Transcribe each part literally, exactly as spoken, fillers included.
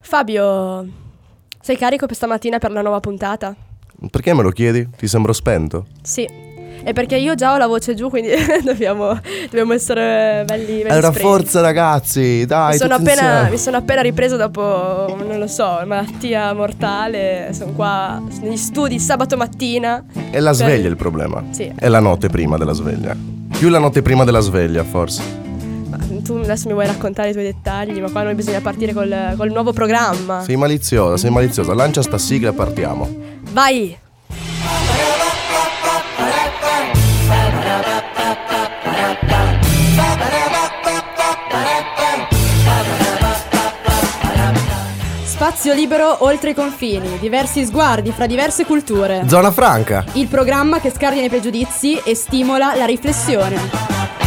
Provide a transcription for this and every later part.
Fabio, sei carico per stamattina per la nuova puntata? Perché me lo chiedi? Ti sembro spento? Sì, è perché io già ho la voce giù, quindi dobbiamo, dobbiamo essere belli, belli Allora spresi. forza ragazzi, dai, mi sono, tutti appena, insieme. mi sono appena ripreso dopo, non lo so, malattia mortale. Sono qua negli studi sabato mattina. È la per- sveglia il problema. Sì. È la notte prima della sveglia. Più la notte prima della sveglia, forse. Ma tu adesso mi vuoi raccontare i tuoi dettagli, ma qua noi bisogna partire col, col nuovo programma. Sei maliziosa, sei maliziosa. Lancia sta sigla e partiamo. Vai! Spazio libero oltre i confini, diversi sguardi fra diverse culture. Zona franca. Il programma che scardina i pregiudizi e stimola la riflessione.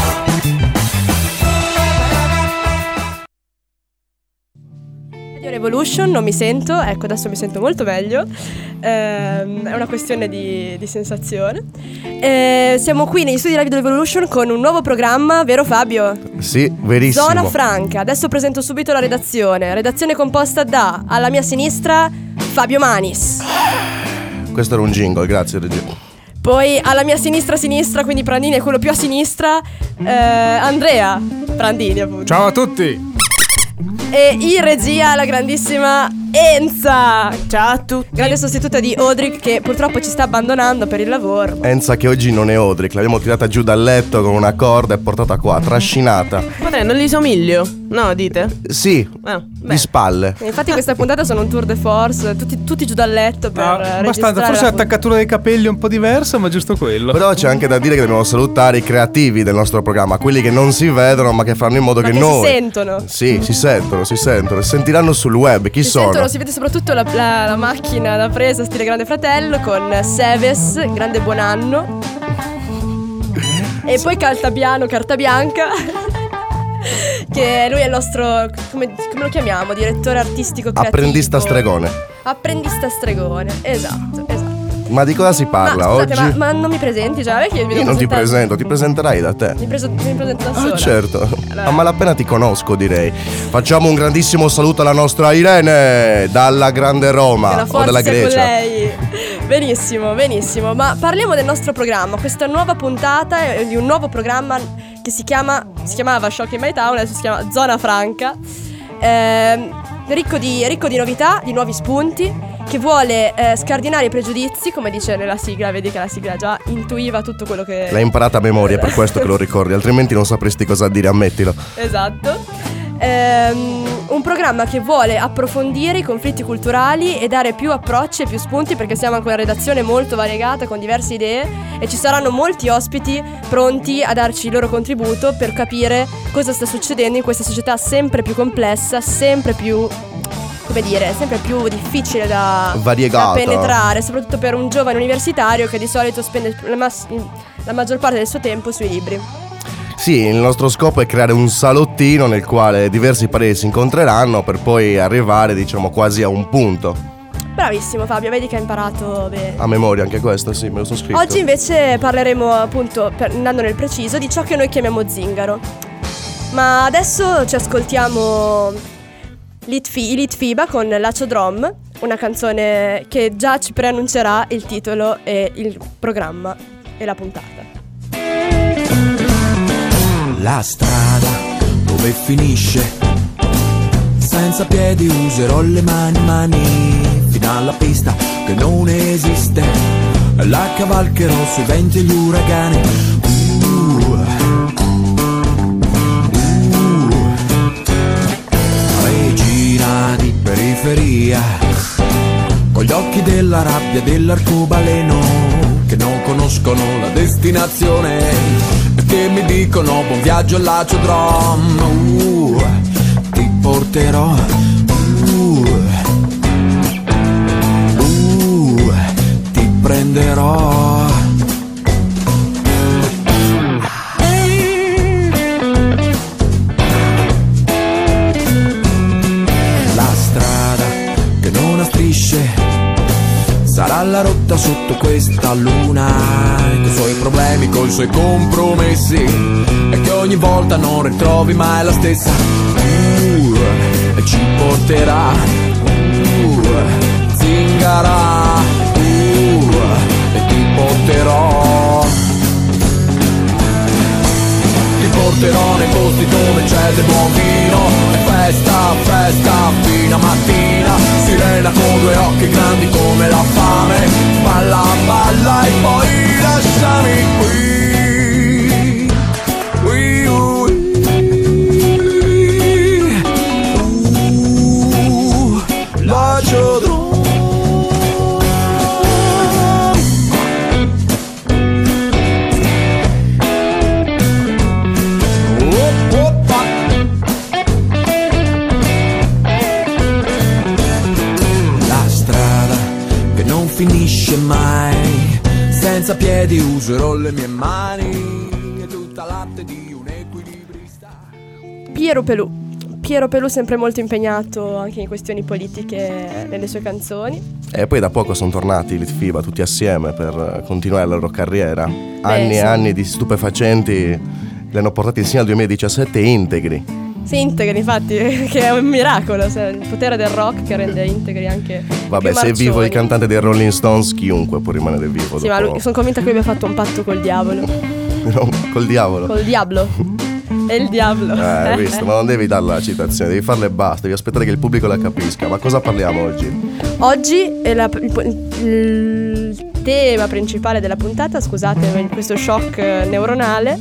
Radio Revolution, non mi sento, ecco adesso mi sento molto meglio. Ehm, è una questione di, di sensazione. Eh, siamo qui negli studi di Radio Revolution con un nuovo programma, vero Fabio? Sì, verissimo. Zona franca. Adesso presento subito la redazione. Redazione composta da, alla mia sinistra, Fabio Manis. Questo era un jingle, grazie regia. Poi alla mia sinistra sinistra, quindi Prandini è quello più a sinistra, eh, Andrea Prandini appunto. Ciao a tutti. E in regia la grandissima Enza. Ciao a tutti. Grande sostituta di Odric che purtroppo ci sta abbandonando per il lavoro. Enza che oggi non è Odric, l'abbiamo tirata giù dal letto con una corda e portata qua, trascinata. Potrei, non gli somiglio? No, dite? Sì, Ah, di spalle. E infatti questa puntata sono un tour de force, tutti, tutti giù dal letto per Ah, registrare abbastanza, la forse puntata. l'attaccatura dei capelli è un po' diversa, ma giusto quello. Però c'è anche da dire che dobbiamo salutare i creativi del nostro programma, quelli che non si vedono ma che fanno in modo Ma che che noi... si sentono. Sì, si sentono, si sentono, e sentiranno sul web chi Si sono. sentono, si vede soprattutto la, la, la macchina da presa stile Grande Fratello con Seves, grande buon anno. E poi Caltabiano, carta bianca. Che lui è il nostro, come, come lo chiamiamo? Direttore artistico creativo. Apprendista stregone. Apprendista stregone, esatto, esatto. Ma di cosa si parla ma, scusate, oggi? ma, ma non mi presenti già? Perché mi Io devo non ti presentare? presento, ti presenterai da te. Mi, preso, mi presento da sola. Ah, certo. Allora. A malapena ti conosco, direi. Facciamo un grandissimo saluto alla nostra Irene dalla Grande Roma Che la o forza della sia con Grecia. lei. Benissimo, benissimo. Ma parliamo del nostro programma. Questa nuova puntata è di un nuovo programma che si chiama si chiamava Shock in My Town, adesso si chiama Zona Franca. Ehm, ricco di, ricco di novità, di nuovi spunti, che vuole eh, scardinare i pregiudizi, come dice nella sigla. Vedi che la sigla già intuiva tutto quello che... L'hai imparata a memoria, per questo che lo ricordi, altrimenti non sapresti cosa dire, ammettilo. Esatto. Ehm, un programma che vuole approfondire i conflitti culturali e dare più approcci e più spunti, perché siamo anche una redazione molto variegata con diverse idee e ci saranno molti ospiti pronti a darci il loro contributo per capire cosa sta succedendo in questa società sempre più complessa, sempre più, come dire, sempre più difficile da, Variegata. da penetrare, soprattutto per un giovane universitario che di solito spende la, mas- la maggior parte del suo tempo sui libri. Sì, il nostro scopo è creare un salottino nel quale diversi pareri si incontreranno per poi arrivare, diciamo, quasi a un punto. Bravissimo Fabio, vedi che hai imparato bene. A memoria anche questo, sì, me lo sono scritto. Oggi invece parleremo appunto, per, andando nel preciso, di ciò che noi chiamiamo zingaro. Ma adesso ci ascoltiamo Litfi- Litfiba con Lacio Drum, una canzone che già ci preannuncerà il titolo e il programma e la puntata. La strada dove finisce, senza piedi userò le mani, mani, fino alla pista che non esiste, la cavalcherò sui venti e gli uragani. Uh, uh, regina di periferia, con gli occhi della rabbia dell'arcobaleno, che non conoscono la destinazione, che mi dicono buon viaggio Lacio Drum. Uh, ti porterò, uh, uh, ti prenderò. La strada che non ha strisce sarà la rotta sotto questa luna, con i suoi problemi, con i suoi compromessi, e che ogni volta non ritrovi mai la stessa. Uh, e ci porterà posti dove c'è del buon vino. E festa, festa fino a mattina. Sirena con due occhi grandi come la fame. Balla, balla e poi lasciami qui. Qui, qui. Uh, Laciodrome. Finisce mai, senza piedi userò le mie mani e tutta latte di un equilibrista. Piero Pelù. Piero Pelù sempre molto impegnato anche in questioni politiche nelle sue canzoni. E poi da poco sono tornati i Litfiba tutti assieme per continuare la loro carriera. Beh, anni sì. e anni di stupefacenti li hanno portati sino al duemiladiciassette integri. Si integri, infatti, che è un miracolo, cioè, il potere del rock che rende integri anche. Vabbè, se è vivo il cantante dei Rolling Stones, chiunque può rimanere vivo. Sì, dopo... ma lui, sono convinta che lui abbia fatto un patto col diavolo. No, col diavolo. Col diavolo. È il diavolo. Eh, hai visto, ma non devi dare la citazione, devi farla e basta, devi aspettare che il pubblico la capisca. Ma cosa parliamo oggi? Oggi è la, il, il tema principale della puntata, scusate questo shock neuronale,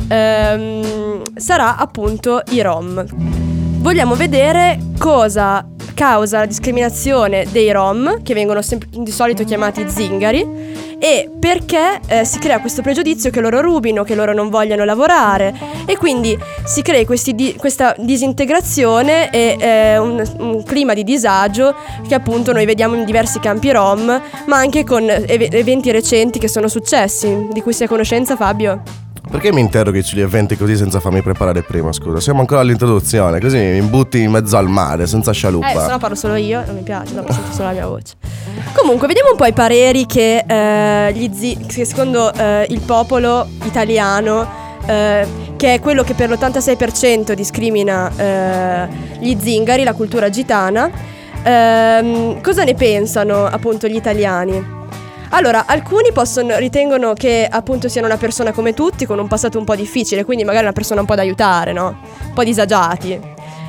ehm, sarà appunto i Rom. Vogliamo vedere cosa causa la discriminazione dei Rom, che vengono sempre, di solito chiamati zingari, e perché eh, si crea questo pregiudizio che loro rubino, che loro non vogliano lavorare, e quindi si crea questi di, questa disintegrazione e eh, un, un clima di disagio che appunto noi vediamo in diversi campi Rom, ma anche con ev- eventi recenti che sono successi. Di cui sei a conoscenza, Fabio? Perché mi interroghi sugli eventi così senza farmi preparare prima, scusa? Siamo ancora all'introduzione, così mi butti in mezzo al mare, senza scialuppa. Eh, se no parlo solo io, non mi piace, dopo sento solo la mia voce. Comunque, vediamo un po' i pareri che, eh, gli zi- che secondo eh, il popolo italiano, eh, che è quello che per l'ottantasei per cento discrimina eh, gli zingari, la cultura gitana, ehm, cosa ne pensano appunto gli italiani? Allora, alcuni possono, ritengono che appunto siano una persona come tutti, con un passato un po' difficile, quindi magari una persona un po' da aiutare, no? Un po' disagiati.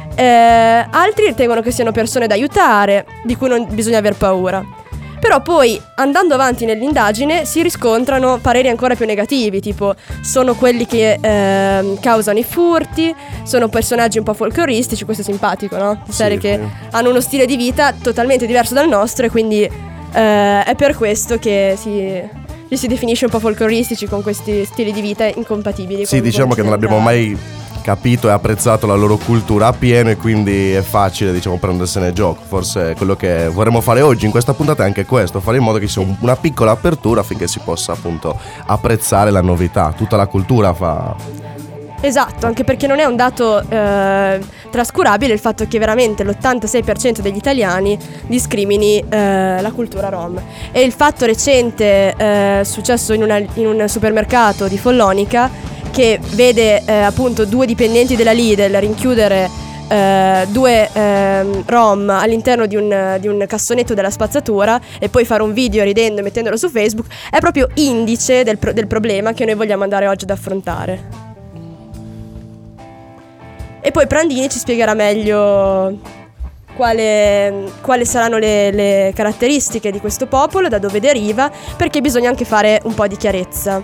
Eh, altri ritengono che siano persone da aiutare, di cui non bisogna aver paura. Però poi, andando avanti nell'indagine, si riscontrano pareri ancora più negativi, tipo sono quelli che eh, causano i furti, sono personaggi un po' folcloristici, questo è simpatico, no? Serie Sì, che sì. hanno uno stile di vita totalmente diverso dal nostro e quindi... Uh, è per questo che si, li si definisce un po' folcloristici, con questi stili di vita incompatibili. Sì, con diciamo che non abbiamo occidentali. mai capito e apprezzato la loro cultura appieno, e quindi è facile, diciamo, prendersene gioco. Forse quello che vorremmo fare oggi in questa puntata è anche questo, fare in modo che sia un- una piccola apertura affinché si possa appunto apprezzare la novità. Tutta la cultura fa... Esatto, anche perché non è un dato eh, trascurabile il fatto che veramente l'ottantasei per cento degli italiani discrimini eh, la cultura rom. E il fatto recente eh, successo in, una, in un supermercato di Follonica, che vede eh, appunto due dipendenti della Lidl rinchiudere eh, due eh, rom all'interno di un, di un cassonetto della spazzatura e poi fare un video ridendo e mettendolo su Facebook, è proprio indice del, pro- del problema che noi vogliamo andare oggi ad affrontare. E poi Prandini ci spiegherà meglio quale, quali saranno le, le caratteristiche di questo popolo, da dove deriva, perché bisogna anche fare un po' di chiarezza.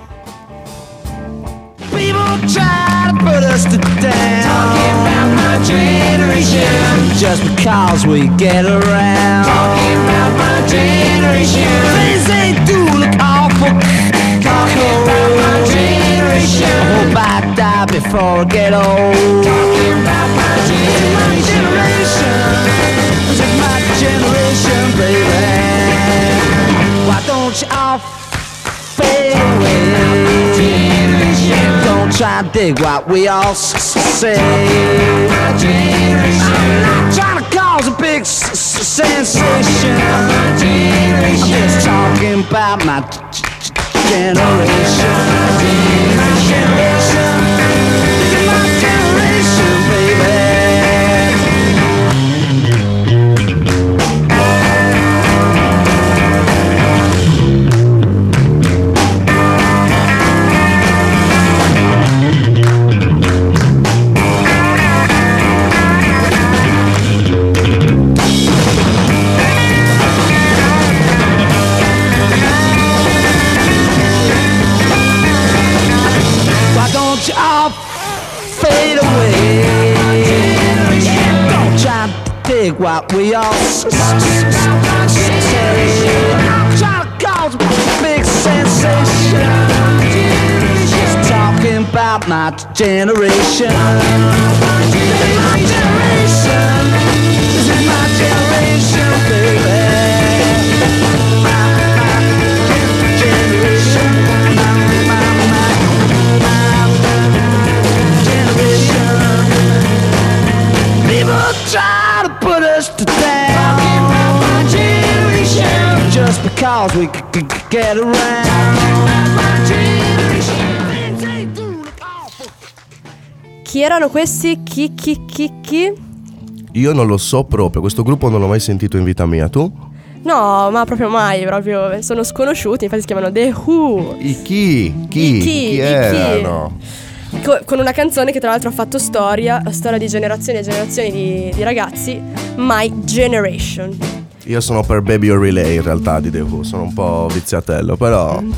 People try to put us to down, talking about my generation, just because we get around, talking about my generation, things they do look awful, talking about my generation, I hope I die before I get old, talking about my generation, just my generation, baby, why don't you all fade away? Don't try to dig what we all s- say. I'm not trying to cause a big s- s- sensation. I'm just talking about my g- g- generation. My generation. This is my generation, baby. what we all say. Try to cause a big sensation. Just talking about my generation. This is my generation. This is my generation, baby. My, my generation. My, my, my, my generation. People try to put us to down. Talking about my generation. Just because we c- c- get around. My generation. Chi erano questi? Chi, chi, chi, chi? Io non lo so proprio, questo gruppo non l'ho mai sentito in vita mia, tu? No, ma proprio mai, proprio sono sconosciuti, infatti si chiamano The Who. I chi? Chi? I chi? Chi I erano? Co- con una canzone che tra l'altro ha fatto storia, la storia di generazioni e generazioni di, di ragazzi, My Generation. Io sono per Baby or Relay in realtà di The Who, sono un po' viziatello, però Dun,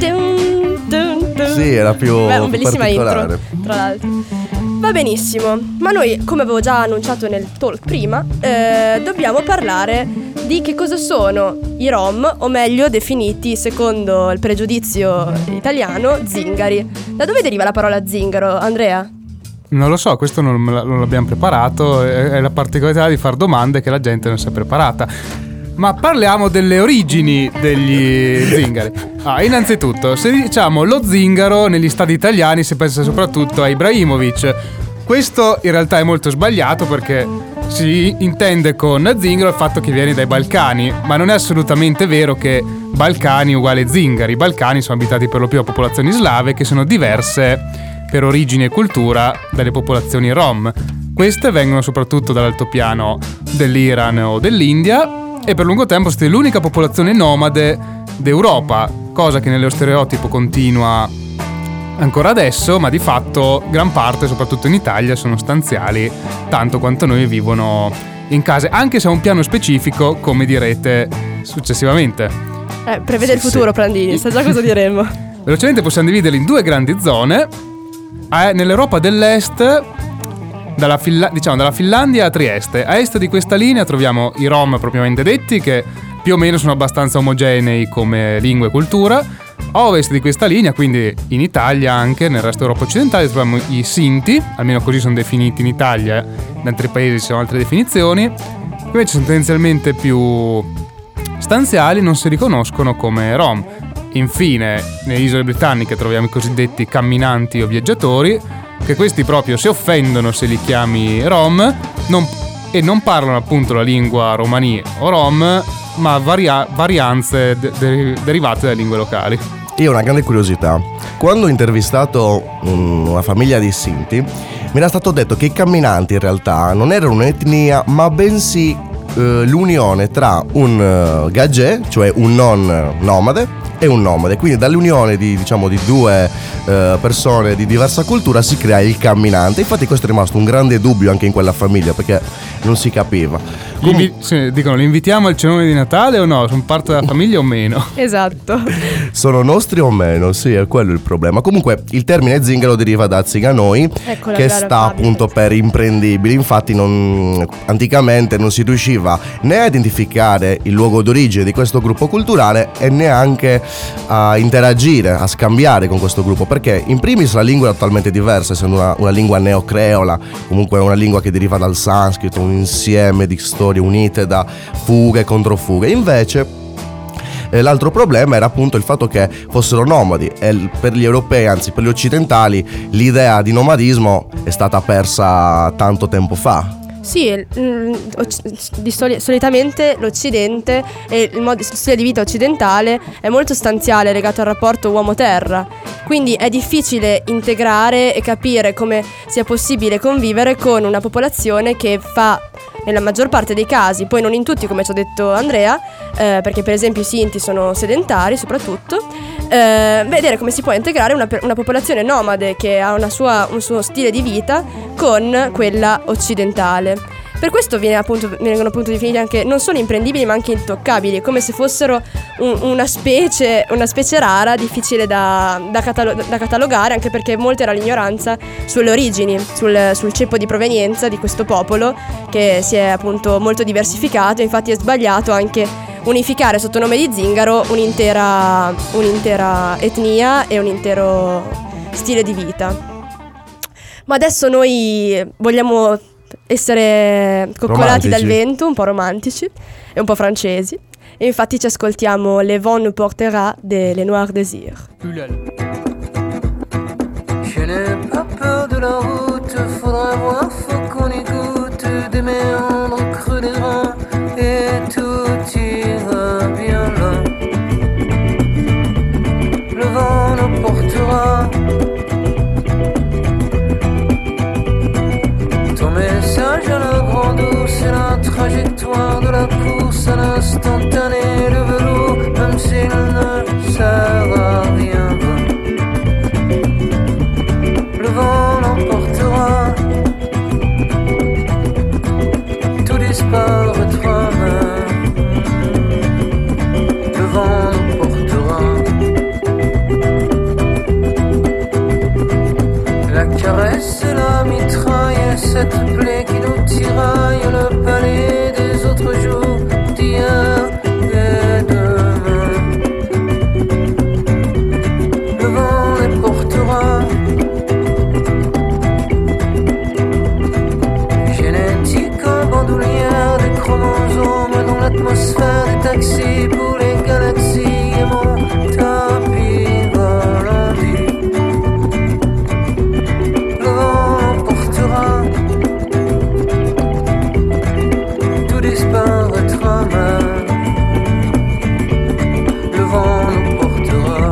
dun, dun. sì, era più Beh, un bellissima particolare. intro, tra l'altro. Va benissimo, ma noi, come avevo già annunciato nel talk prima, eh, dobbiamo parlare di che cosa sono i Rom, o meglio definiti, secondo il pregiudizio italiano, zingari. Da dove deriva la parola zingaro, Andrea? Non lo so, questo non, me la- non l'abbiamo preparato. È, è la particolarità di fare domande che la gente non si è preparata. Ma parliamo delle origini degli zingari. Ah, innanzitutto, se diciamo lo zingaro negli stadi italiani si pensa soprattutto a Ibrahimovic. Questo in realtà è molto sbagliato perché si intende con zingaro il fatto che viene dai Balcani, ma non è assolutamente vero che Balcani uguale zingari. I Balcani sono abitati per lo più da popolazioni slave che sono diverse per origine e cultura dalle popolazioni rom. Queste vengono soprattutto dall'altopiano dell'Iran o dell'India e per lungo tempo è stata l'unica popolazione nomade d'Europa, cosa che nello stereotipo continua ancora adesso, ma di fatto gran parte, soprattutto in Italia, sono stanziali tanto quanto noi vivono in case, anche se a un piano specifico, come direte successivamente. Eh, prevede il Sì, futuro, sì. Prandini, sa già cosa diremo. Velocemente possiamo dividerli in due grandi zone. Eh, nell'Europa dell'Est, dalla, Finla- diciamo, dalla Finlandia a Trieste. A est di questa linea troviamo i Rom propriamente detti, che più o meno sono abbastanza omogenei come lingua e cultura. A ovest di questa linea, quindi in Italia anche, nel resto dell'Europa occidentale, troviamo i Sinti, almeno così sono definiti in Italia, in altri paesi ci sono altre definizioni, che invece sono tendenzialmente più stanziali, non si riconoscono come Rom. Infine, nelle isole britanniche troviamo i cosiddetti camminanti o viaggiatori, che questi proprio si offendono se li chiami Rom non, e non parlano appunto la lingua romani o Rom, ma varia- varianze de- de- derivate dalle lingue locali. Io ho una grande curiosità. Quando ho intervistato um, una famiglia di Sinti, mi era stato detto che i camminanti in realtà non erano un'etnia, ma bensì eh, l'unione tra un uh, gagè, cioè un non nomade, e un nomade. Quindi dall'unione di, diciamo, di due eh, persone di diversa cultura si crea il camminante. Infatti questo è rimasto un grande dubbio anche in quella famiglia, perché non si capiva. Li invi- sì, dicono, li invitiamo al cenone di Natale o no? Sono parte della famiglia o meno? Esatto. Sono nostri o meno? Sì, è quello il problema. Comunque il termine zingaro deriva da ziganoi, Eccola, che gara, sta Fabio. appunto per imprendibili. Infatti non, anticamente non si riusciva né a identificare il luogo d'origine di questo gruppo culturale e neanche a interagire, a scambiare con questo gruppo, perché in primis la lingua è totalmente diversa, essendo una, una lingua neocreola, comunque una lingua che deriva dal sanscrito, un insieme di storie unite da fughe e controfughe. Invece eh, l'altro problema era appunto il fatto che fossero nomadi, e l- per gli europei, anzi per gli occidentali, l'idea di nomadismo è stata persa tanto tempo fa. Sì, mm, occ- di soli- solitamente l'Occidente e il modo, il stile di vita occidentale è molto stanziale, legato al rapporto uomo-terra. Quindi è difficile integrare e capire come sia possibile convivere con una popolazione che fa, nella maggior parte dei casi, poi non in tutti come ci ha detto Andrea, eh, perché per esempio i Sinti sono sedentari soprattutto, eh, vedere come si può integrare una, per- una popolazione nomade che ha una sua, un suo stile di vita con quella occidentale. Per questo viene appunto, vengono appunto definiti anche non solo imprendibili ma anche intoccabili, come se fossero un, una specie una specie rara, difficile da, da, catalo- da catalogare, anche perché molta era l'ignoranza sulle origini, sul, sul ceppo di provenienza di questo popolo, che si è appunto molto diversificato. Infatti è sbagliato anche unificare sotto nome di zingaro un'intera, un'intera etnia e un intero stile di vita. Ma adesso noi vogliamo essere coccolati Romantici. dal vento, un po' romantici e un po' francesi, e infatti ci ascoltiamo Le vent nous portera de Les Noirs Désirs. Je n'ai pas peur de la route, faudra voir, faut qu'on écoute des méandres creux des reins et tout ira bien là. Le vent nous portera. Ton message à la grande eau, c'est la trajectoire de la course à l'instantané, le velours, même s'il ne sert à rien. Le vent l'emportera, tout disparaîtra même. Le vent l'emportera. La caresse et la mitraille, cette plaie qui nous tiraille, le palais des autres jours, d'hier et demain. Le vent les portera. Bandoulière des chromosomes dans l'atmosphère des taxis pour les galaxies et mon tapis volant. Le vent l'emportera, tout disparaîtra même. Le vent l'emportera.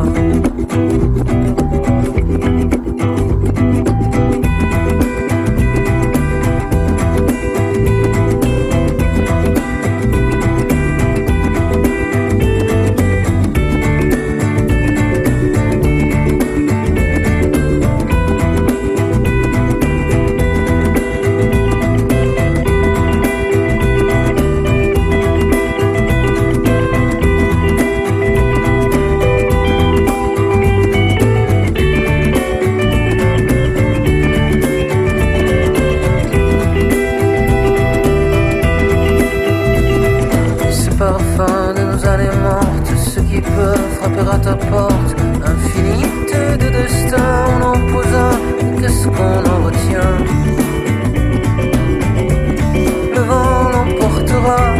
Frapper à ta porte, infinité de destin, on en pose un, qu'est-ce qu'on en retient? Le vent l'emportera.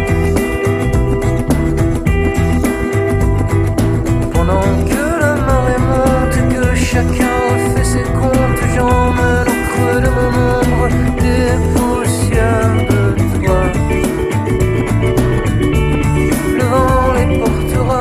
Pendant que la marée monte et que chacun refait ses comptes, j'emmène au creux de mon ombre des poussières de toi. Le vent les portera.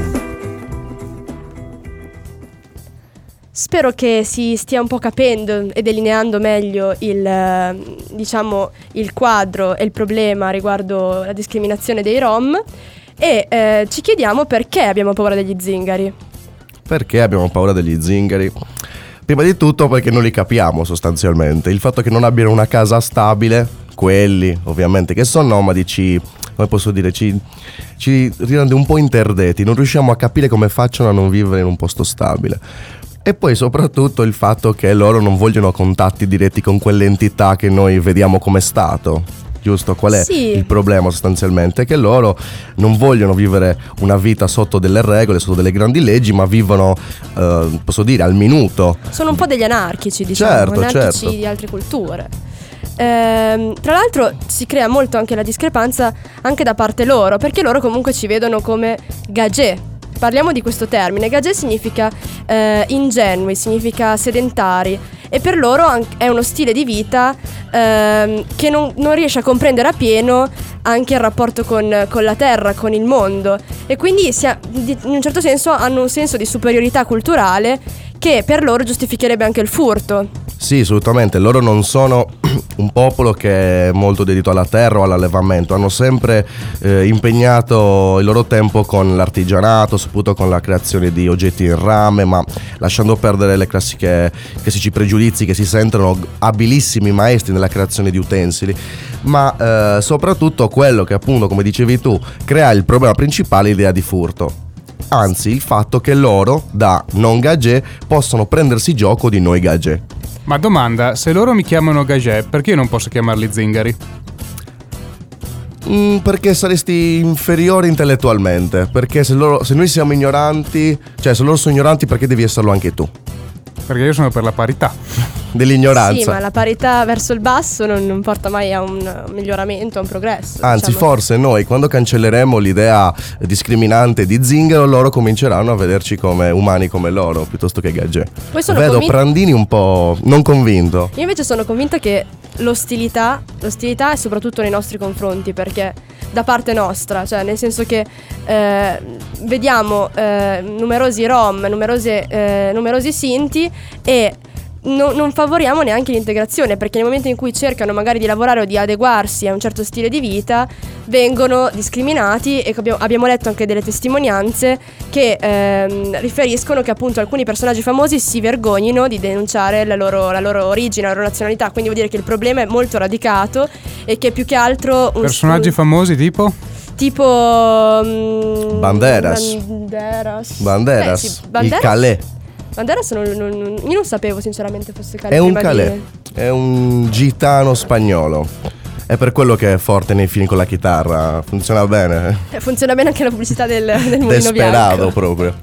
Spero che si stia un po' capendo e delineando meglio il, eh, diciamo, il quadro e il problema riguardo la discriminazione dei Rom, e eh, ci chiediamo perché abbiamo paura degli zingari. Perché abbiamo paura degli zingari? Prima di tutto perché non li capiamo sostanzialmente. Il fatto che non abbiano una casa stabile, quelli ovviamente che sono nomadi, ci, come posso dire, ci, ci rende un po' interdetti. Non riusciamo a capire come facciano a non vivere in un posto stabile. E poi soprattutto il fatto che loro non vogliono contatti diretti con quelle entità che noi vediamo come Stato. Giusto? Qual è sì. il problema sostanzialmente? Che loro non vogliono vivere una vita sotto delle regole, sotto delle grandi leggi, ma vivono, eh, posso dire, al minuto. Sono un po' degli anarchici, diciamo, Certo, anarchici certo. di altre culture. Ehm, tra l'altro si crea molto anche la discrepanza anche da parte loro, perché loro comunque ci vedono come gagé. Parliamo di questo termine. Gagé significa eh, ingenui, significa sedentari, e per loro è uno stile di vita ehm, che non, non riesce a comprendere appieno anche il rapporto con, con la terra, con il mondo, e quindi si ha, in un certo senso hanno un senso di superiorità culturale che per loro giustificherebbe anche il furto. Sì, assolutamente, loro non sono un popolo che è molto dedito alla terra o all'allevamento, hanno sempre eh, impegnato il loro tempo con l'artigianato, soprattutto con la creazione di oggetti in rame, ma lasciando perdere le classiche classici pregiudizi che si sentono abilissimi maestri nella creazione di utensili, ma eh, soprattutto quello che appunto, come dicevi tu, crea il problema principale, l'idea di furto. Anzi, il fatto che loro, da non gagé, possono prendersi gioco di noi gagé. Ma domanda, se loro mi chiamano gagé, perché io non posso chiamarli zingari? Mm, perché saresti inferiore intellettualmente. Perché se, loro, se noi siamo ignoranti, cioè se loro sono ignoranti, perché devi esserlo anche tu? Perché io sono per la parità. Dell'ignoranza. Sì, ma la parità verso il basso non, non porta mai a un miglioramento, a un progresso. Anzi, diciamo. forse noi, quando cancelleremo l'idea discriminante di zingaro, loro cominceranno a vederci come umani come loro, piuttosto che gagé. Poi sono Vedo convin- Prandini un po' non convinto. Io invece sono convinta che l'ostilità, l'ostilità è soprattutto nei nostri confronti, perché da parte nostra, cioè nel senso che eh, vediamo eh, numerosi rom, numerose, eh, numerosi sinti e No, non favoriamo neanche l'integrazione, perché nel momento in cui cercano magari di lavorare o di adeguarsi a un certo stile di vita vengono discriminati, e abbiamo, abbiamo letto anche delle testimonianze che ehm, riferiscono che appunto alcuni personaggi famosi si vergognino di denunciare la loro, la loro origine, la loro nazionalità, quindi vuol dire che il problema è molto radicato e che più che altro un Personaggi un, famosi tipo? tipo um, Banderas Banderas Banderas, Eh, sì, Banderas? il Calais. Banderas non, non, non, io non sapevo sinceramente fosse Calais. È un prima di- Calais, è un gitano spagnolo. È per quello che è forte nei film con la chitarra, funziona bene. Eh, funziona bene anche la pubblicità del, del mulino Desperado bianco. proprio.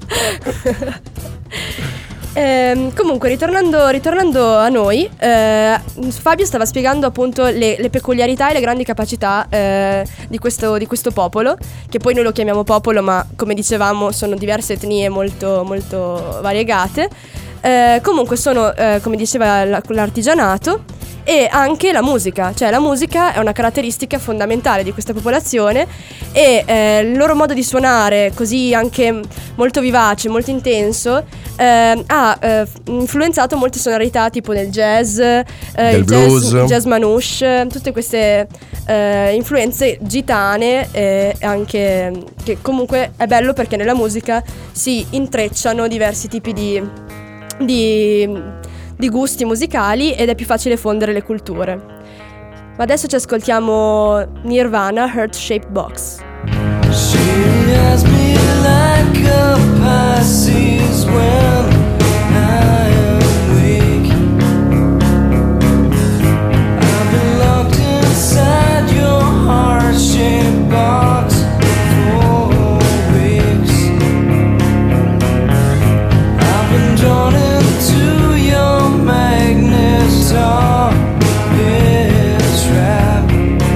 Ehm, comunque ritornando, ritornando a noi, eh, Fabio stava spiegando appunto le, le peculiarità e le grandi capacità eh, di, questo, di questo popolo, che poi noi lo chiamiamo popolo, ma come dicevamo sono diverse etnie molto, molto variegate. Eh, comunque sono, eh, come diceva la- l'artigianato e anche la musica, cioè la musica è una caratteristica fondamentale di questa popolazione e eh, il loro modo di suonare, così anche molto vivace, molto intenso, eh, ha eh, influenzato molte sonorità tipo del jazz, eh, Del il, jazz blues. il jazz manouche, tutte queste eh, influenze gitane e anche che comunque è bello perché nella musica si intrecciano diversi tipi di, di, di gusti musicali ed è più facile fondere le culture. Ma adesso ci ascoltiamo Nirvana, Heart Shaped Box. She has me like a Pisces when I am weak. I've been locked inside your heart-shaped box for weeks. I've been drawn into your magnet trap.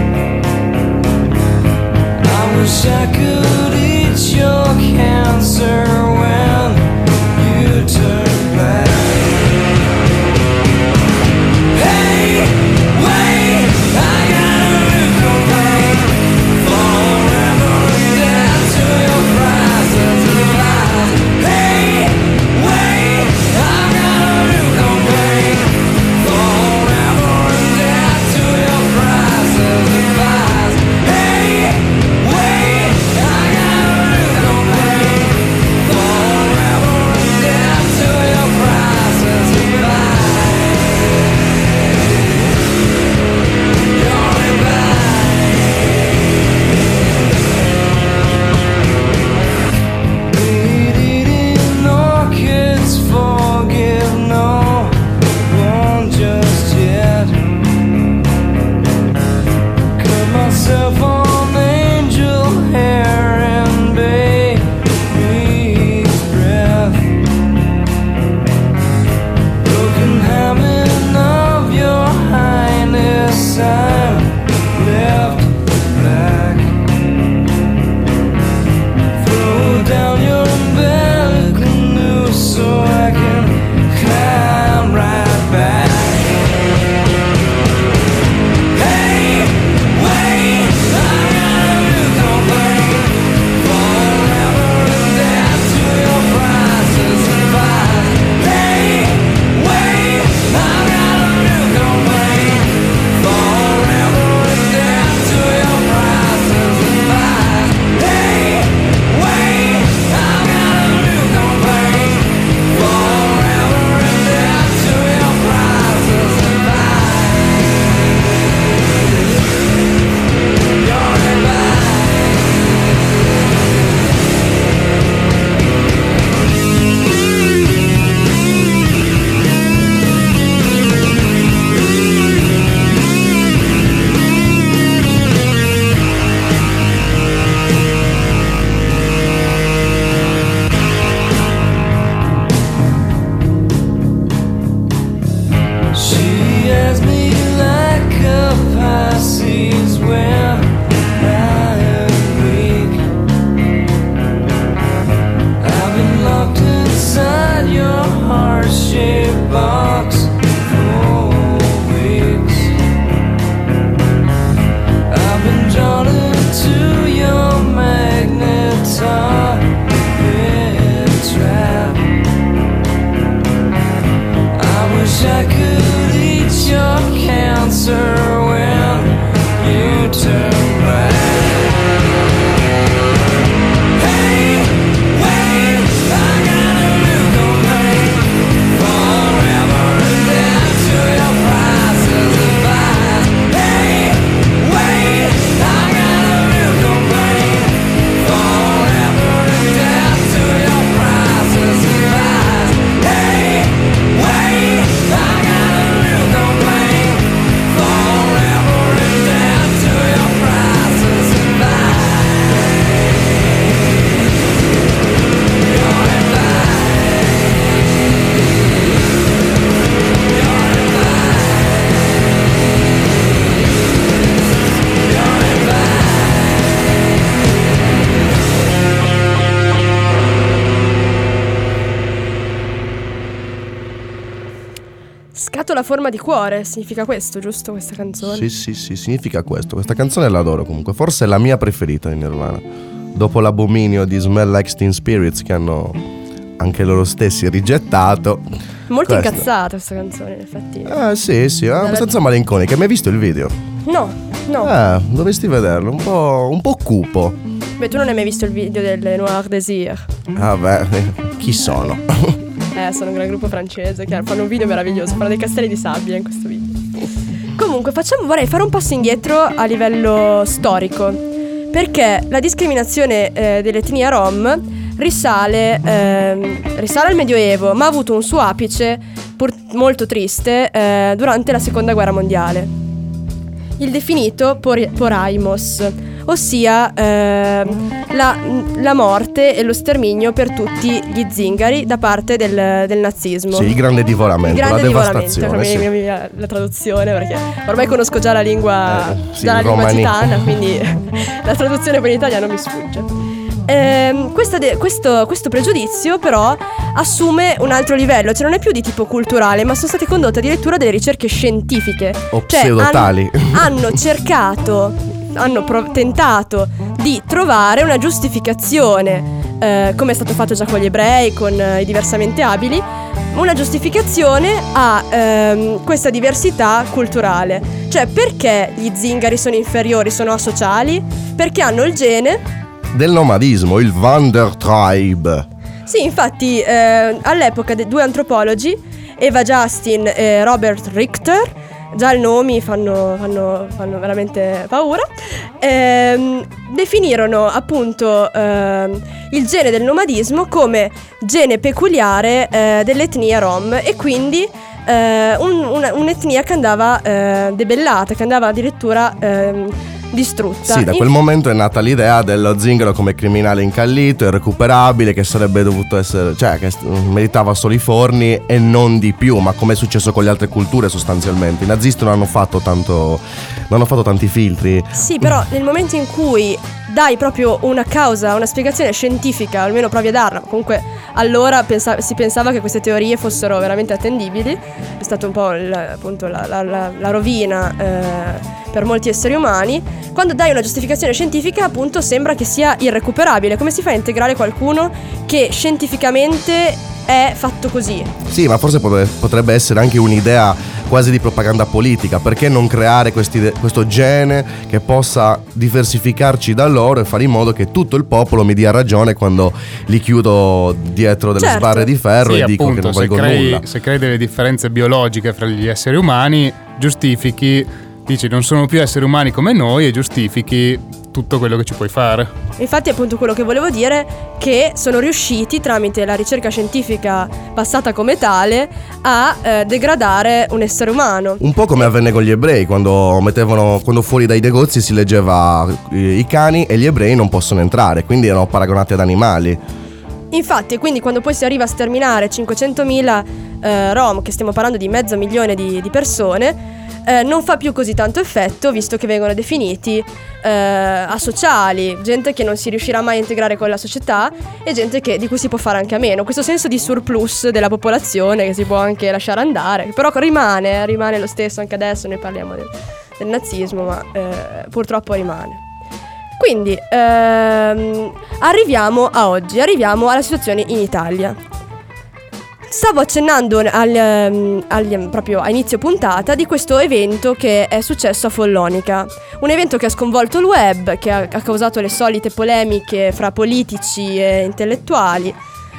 I wish I could eat your cancer when you turn back. Hey, wait, I gotta look away forever and down to your prices of lies. Hey, wait, I gotta look away forever and down to your prices of lies. Hey, wait, I gotta look away forever sotto la forma di cuore, significa questo, giusto, questa canzone? Sì, sì, sì, significa questo. Questa canzone l'adoro comunque. Forse è la mia preferita in Nirvana. Dopo l'abominio di Smell Like Teen Spirits, che hanno anche loro stessi rigettato. Molto Questa. incazzata questa canzone, in effetti. Ah, sì, sì, è abbastanza malinconica. Hai mai visto il video? No, no. Eh, dovresti vederlo. Un po', un po' cupo. Beh, tu non hai mai visto il video delle Noir Désir? Ah, beh, chi sono? Eh, sono un gran gruppo francese che fanno un video meraviglioso, fanno dei castelli di sabbia in questo video. Comunque, facciamo, vorrei fare un passo indietro a livello storico, perché la discriminazione eh, dell'etnia rom risale, ehm, risale al Medioevo, ma ha avuto un suo apice pur molto triste eh, durante la Seconda Guerra Mondiale. Il definito por- poraimos, ossia ehm, la, la morte e lo sterminio per tutti gli zingari da parte del, del nazismo. Sì, il grande divoramento, il grande la divoramento, devastazione. come Sì. mi- mi- la traduzione, perché ormai conosco già la lingua, Eh, sì, già la il lingua romani. gitana, quindi la traduzione poi in italiano mi sfugge. Ehm, questa de- questo, questo pregiudizio però assume un altro livello, cioè non è più di tipo culturale, ma sono state condotte addirittura delle ricerche scientifiche. O Cioè, pseudotali. han- hanno cercato, hanno pro- tentato di trovare una giustificazione, eh, come è stato fatto già con gli ebrei, con eh, i diversamente abili, una giustificazione a ehm, questa diversità culturale. Cioè, perché gli zingari sono inferiori, sono asociali? Perché hanno il gene Del nomadismo, il Wandertribe. Sì, infatti eh, all'epoca dei due antropologi, Eva Justin e Robert Richter, già i nomi fanno, fanno, fanno veramente paura, ehm, definirono appunto ehm, il gene del nomadismo come gene peculiare eh, dell'etnia rom, e quindi eh, un- una- un'etnia che andava eh, debellata, che andava addirittura ehm, distrutta. Sì, da quel Inf- momento è nata l'idea dello zingaro come criminale incallito, irrecuperabile, che sarebbe dovuto essere, cioè che st- meritava solo i forni e non di più, ma come è successo con le altre culture sostanzialmente. I nazisti non hanno fatto tanto, non hanno fatto tanti filtri. Sì, però nel momento in cui dai proprio una causa, una spiegazione scientifica, almeno provi a darla, comunque allora pensa- si pensava che queste teorie fossero veramente attendibili, è stato un po' il- appunto la, la- la- la rovina eh, per molti esseri umani. Quando dai una giustificazione scientifica, appunto, sembra che sia irrecuperabile. Come si fa a integrare qualcuno che scientificamente è fatto così? Sì, ma forse pot- potrebbe essere anche un'idea quasi di propaganda politica. Perché non creare questi- questo gene che possa diversificarci da loro e fare in modo che tutto il popolo mi dia ragione quando li chiudo dietro delle Certo. sbarre di ferro Sì, e dico che appunto, non se valgono crei, nulla. se crei delle differenze biologiche fra gli esseri umani, giustifichi, dici non sono più esseri umani come noi, e giustifichi tutto quello che ci puoi fare. Infatti è appunto quello che volevo dire, che sono riusciti tramite la ricerca scientifica passata come tale a eh, degradare un essere umano. Un po' come avvenne con gli ebrei, quando mettevano, quando fuori dai negozi si leggeva eh, i cani e gli ebrei non possono entrare, quindi erano paragonati ad animali. Infatti, quindi quando poi si arriva a sterminare cinquecentomila eh, rom, che stiamo parlando di mezzo milione di, di persone, eh, non fa più così tanto effetto, visto che vengono definiti eh, asociali, gente che non si riuscirà mai a integrare con la società e gente che, di cui si può fare anche a meno. Questo senso di surplus della popolazione che si può anche lasciare andare, che però rimane, rimane lo stesso anche adesso. Noi parliamo del, del nazismo, ma eh, purtroppo rimane. Quindi ehm, arriviamo a oggi, arriviamo alla situazione in Italia. Stavo accennando al, ehm, al- proprio a inizio puntata di questo evento che è successo a Follonica. Un evento che ha sconvolto il web, che ha, ha causato le solite polemiche fra politici e intellettuali,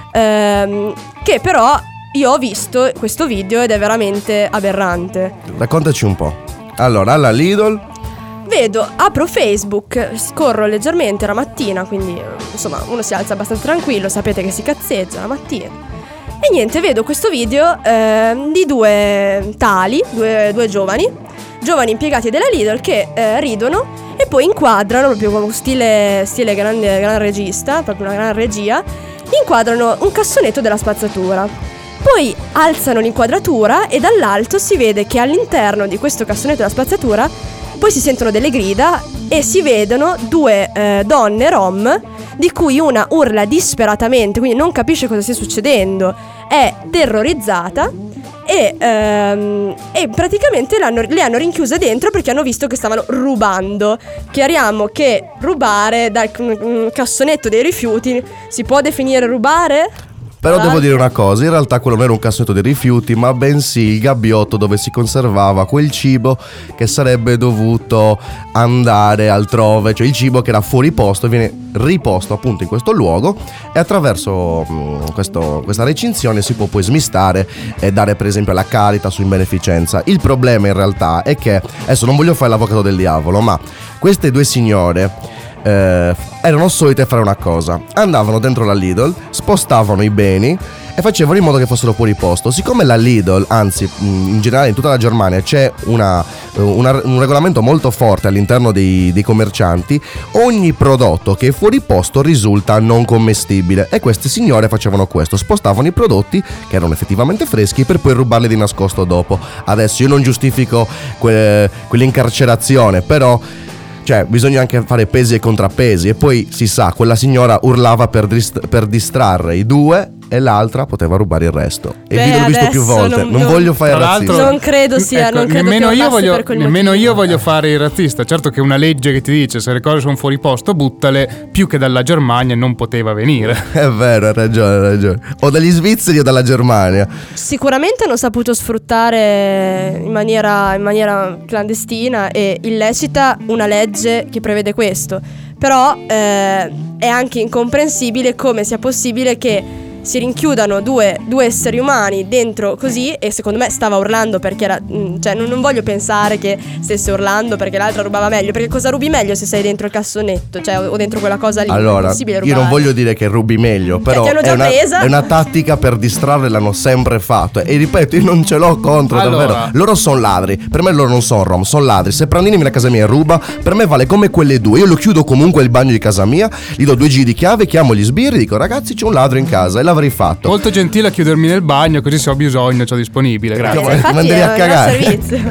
ehm, che però io ho visto questo video ed è veramente aberrante. Raccontaci un po'. Allora, alla Lidl Vedo, apro Facebook, scorro leggermente la mattina, quindi insomma uno si alza abbastanza tranquillo, sapete che si cazzeggia la mattina. E niente, vedo questo video eh, di due tali, due, due giovani, giovani impiegati della Lidl che eh, ridono e poi inquadrano, proprio con stile, stile grande, gran regista, proprio una gran regia, inquadrano un cassonetto della spazzatura. Poi alzano l'inquadratura e dall'alto si vede che all'interno di questo cassonetto della spazzatura poi si sentono delle grida e si vedono due eh, donne rom, di cui una urla disperatamente, quindi non capisce cosa stia succedendo, è terrorizzata, E, ehm, e praticamente l'hanno, le hanno rinchiuse dentro perché hanno visto che stavano rubando. Chiariamo che rubare dal mm, cassonetto dei rifiuti si può definire rubare? Però devo dire una cosa, in realtà quello non era un cassonetto dei rifiuti, ma bensì il gabbiotto dove si conservava quel cibo che sarebbe dovuto andare altrove, cioè il cibo che era fuori posto viene riposto appunto in questo luogo e attraverso mh, questo, questa recinzione si può poi smistare e dare per esempio alla Caritas o in beneficenza. Il problema in realtà è che, adesso non voglio fare l'avvocato del diavolo, ma queste due signore Eh, erano solite fare una cosa: andavano dentro la Lidl, spostavano i beni e facevano in modo che fossero fuori posto. Siccome la Lidl, anzi in generale in tutta la Germania c'è una, una, un regolamento molto forte all'interno dei, dei commercianti, ogni prodotto che è fuori posto risulta non commestibile e queste signore facevano questo: spostavano i prodotti che erano effettivamente freschi per poi rubarli di nascosto dopo. Adesso io non giustifico que, quell'incarcerazione, però cioè bisogna anche fare pesi e contrappesi. E poi si sa, quella signora urlava per, dist- per distrarre i due e l'altra poteva rubare il resto. E Beh, vi l'ho visto più adesso volte. Non, non- non- voglio fare il Tra l'altro- razzista. Non credo sia, Ecco, non credo nemmeno che io urlasse voglio, per quel nemmeno motivo. io voglio fare il razzista. Certo che una legge che ti dice se le cose sono fuori posto buttale, più che dalla Germania non poteva venire. È vero, hai ragione, hai ragione. O dagli svizzeri o dalla Germania. Sicuramente hanno saputo sfruttare in maniera, in maniera clandestina e illecita una legge che prevede questo. Però eh, è anche incomprensibile come sia possibile che si rinchiudano due, due esseri umani dentro così. E secondo me stava urlando perché era mh, cioè non, non voglio pensare che stesse urlando perché l'altra rubava meglio, perché cosa rubi meglio se sei dentro il cassonetto, cioè o dentro quella cosa lì? Allora, è possibile io rubare. non voglio dire che rubi meglio, però ti hanno già è, una, presa? è una tattica per distrarre, l'hanno sempre fatto. E ripeto, io non ce l'ho contro, Allora. davvero. Loro sono ladri, per me loro non sono rom, sono ladri. Se Prandini viene a casa mia e ruba, per me vale come quelle due. Io lo chiudo comunque il bagno di casa mia, gli do due giri di chiave, chiamo gli sbirri, dico ragazzi c'è un ladro in casa, e l'avrei fatto. Molto gentile a chiudermi nel bagno, così se ho bisogno c'ho disponibile. Grazie. Ti Eh, infatti manderei a è un cagare. servizio.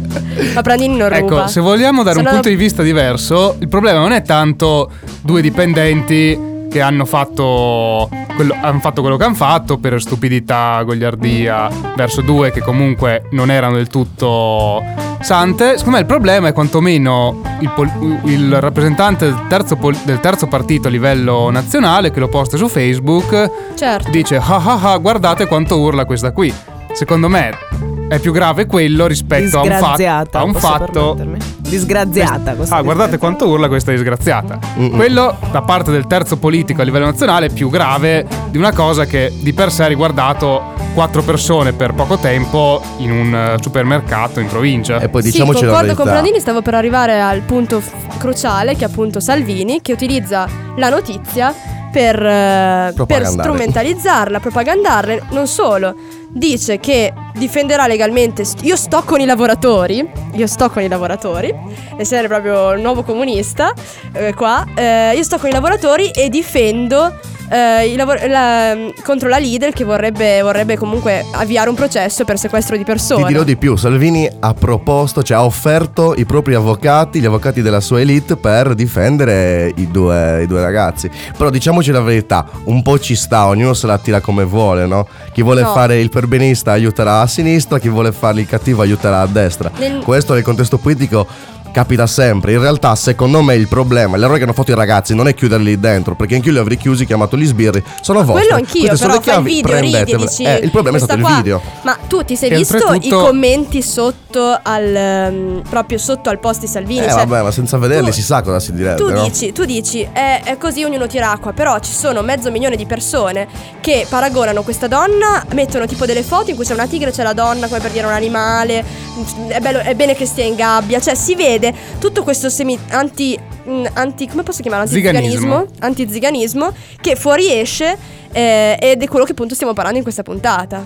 Ma Prandini non ruba. Ecco, se vogliamo dare Sono- un punto di vista diverso, il problema non è tanto due dipendenti che hanno fatto quello, hanno fatto quello che hanno fatto per stupidità, goliardia verso due che comunque non erano del tutto sante. Secondo me il problema è quantomeno il, pol- il rappresentante del terzo, pol- del terzo partito a livello nazionale che lo posta su Facebook, Certo. dice ah ah ah guardate quanto urla questa qui. Secondo me è più grave quello rispetto a un, fa- Disgraziata, a un posso fatto permettermi? Disgraziata. cosa Ah, dire? guardate quanto urla questa disgraziata. Mm-mm. Quello da parte del terzo politico a livello nazionale è più grave di una cosa che di per sé ha riguardato quattro persone per poco tempo in un eh, supermercato in provincia. E poi Sì, diciamoci la concordo con verità. Prandini, stavo per arrivare al punto f- cruciale che è appunto Salvini, che utilizza la notizia per, eh, per Propagandare. strumentalizzarla, propagandarla. Non solo, dice che difenderà legalmente. st- io sto con i lavoratori, io sto con i lavoratori, essere proprio il nuovo comunista eh, qua. eh, io sto con i lavoratori e difendo eh, i lavor- la- contro la Lidl che vorrebbe, vorrebbe comunque avviare un processo per sequestro di persone. Ti dirò di più, Salvini ha proposto, cioè ha offerto i propri avvocati, gli avvocati della sua elite per difendere i due, i due ragazzi. Però diciamoci la verità, un po' ci sta, ognuno se la tira come vuole, no? Chi vuole No. fare il perbenista aiuterà a sinistra, chi vuole fare il cattivo aiuterà a destra. Nel- Questo nel contesto politico capita sempre. In realtà secondo me il problema, l'errore che hanno fatto i ragazzi non è chiuderli dentro, perché anche io li avrei chiusi, chiamato gli sbirri, sono vostri. Quello anch'io, Queste sono però le fai il chiavi, video, ridi, prendetevele. dici Eh, il problema è questa stato qua- il video. Ma tu ti sei E visto oltretutto- i commenti sotto al ehm, proprio sotto al post di Salvini? Eh Cioè, vabbè, ma senza vederli tu- si sa cosa si direbbe, Tu no? dici, tu dici è, è così ognuno tira acqua, però ci sono mezzo milione di persone che paragonano questa donna, mettono tipo delle foto in cui c'è una tigre, c'è la donna come per dire un animale, è, bello, è bene che stia in gabbia, cioè si vede tutto questo semi anti mh, anti come posso chiamarlo? Ziganismo. Antiziganismo, antiziganismo che fuoriesce eh, ed è quello che appunto stiamo parlando in questa puntata.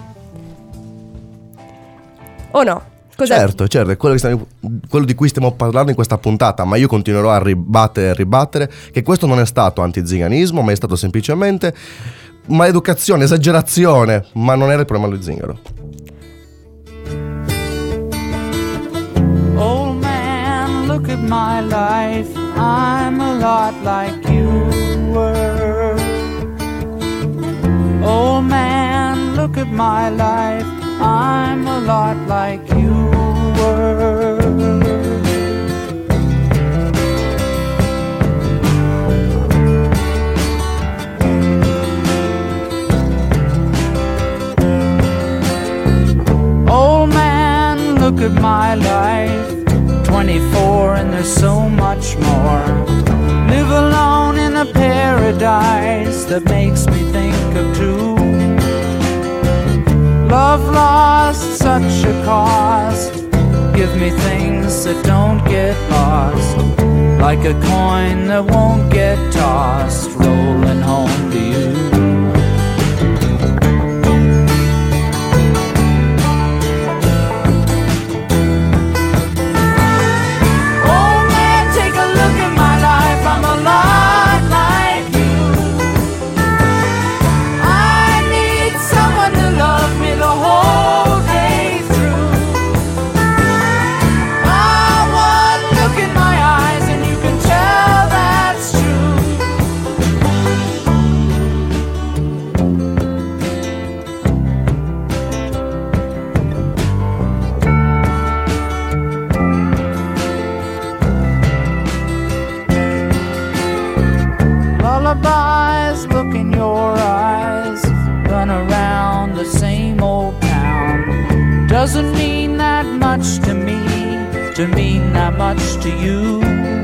O no? Cos'è? Certo, certo, è quello, che stiamo- quello di cui stiamo parlando in questa puntata, ma io continuerò a ribattere e ribattere che questo non è stato antiziganismo, ma è stato semplicemente maleducazione, esagerazione, ma non era il problema dello zingaro. Old man, look at my life. I'm a lot like you were. Old man, look at my life. I'm I'm a lot like you were. Old man, look at my life. twenty-four and there's so much more. Live alone in a paradise that makes me think of two. Love lost, such a cost. Give me things that don't get lost, like a coin that won't get tossed, rolling home to you. Lullabies, look in your eyes, run around the same old town. Doesn't mean that much to me, to mean that much to you.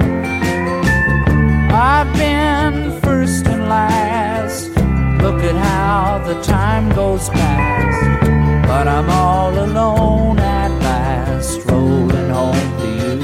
I've been first and last, look at how the time goes past. But I'm all alone at last, rolling home to you.